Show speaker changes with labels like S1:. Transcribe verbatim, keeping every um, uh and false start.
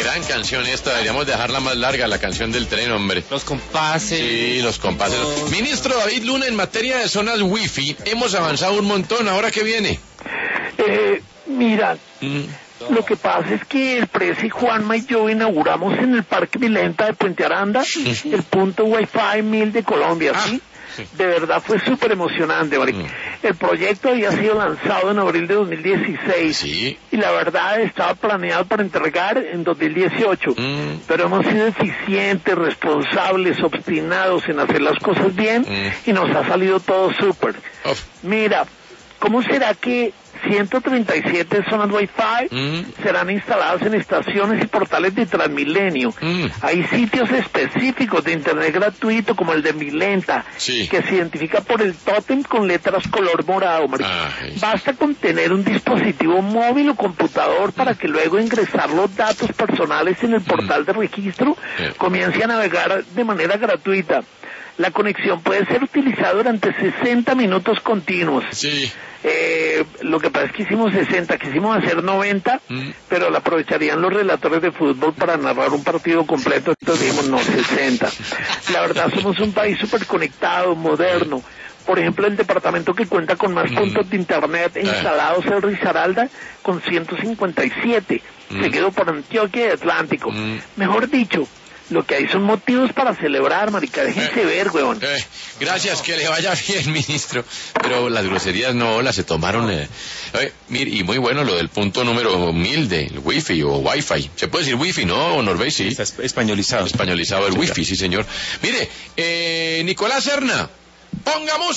S1: Gran canción esta, deberíamos dejarla más larga, la canción del tren, hombre.
S2: Los compases.
S1: Sí, los compases. Los... Ministro David Luna, en materia de zonas wifi, hemos avanzado un montón. ¿Ahora qué viene?
S3: Eh, mira, mm. lo que pasa es que el presi Juanma y yo inauguramos en el Parque Milenta de Puente Aranda el punto Wi-Fi mil de Colombia, ¿sí? Ah. De verdad fue súper emocionante, marica. Mm. El proyecto había sido lanzado en abril de dos mil dieciséis, ¿sí? Y la verdad estaba planeado para entregar en dos mil dieciocho, mm. pero hemos sido eficientes, responsables, obstinados en hacer las cosas bien, mm. y nos ha salido todo súper. Oh. Mira, ¿cómo será que ciento treinta y siete zonas Wi-Fi mm. serán instaladas en estaciones y portales de Transmilenio? Mm. Hay sitios específicos de internet gratuito como el de Milenta, sí. que se identifica por el tótem con letras color morado. Ay, Basta con tener un dispositivo móvil o computador para que luego ingresar los datos personales en el portal mm. de registro yeah. comience a navegar de manera gratuita. La conexión puede ser utilizada durante sesenta minutos continuos. Sí. Eh, lo que pasa es que hicimos sesenta, quisimos hacer noventa, mm. pero la aprovecharían los relatores de fútbol para narrar un partido completo, entonces dijimos no, sesenta. La verdad somos un país súper conectado, moderno. Por ejemplo, el departamento que cuenta con más mm. puntos de internet instalados es Risaralda, con ciento cincuenta y siete, mm. seguido por Antioquia y Atlántico. Mm. Mejor dicho, lo que hay son motivos para celebrar, marica, déjense eh, ver, weón.
S1: Eh, gracias, que le vaya bien, ministro. Pero las groserías no las se tomaron. Eh. Eh, mire, y muy bueno lo del punto número mil del wifi o wifi. Se puede decir wifi, ¿no, Norvey? Sí.
S2: Está españolizado.
S1: Españolizado el wifi, sí, señor. Mire, eh, Nicolás Serna, pongamos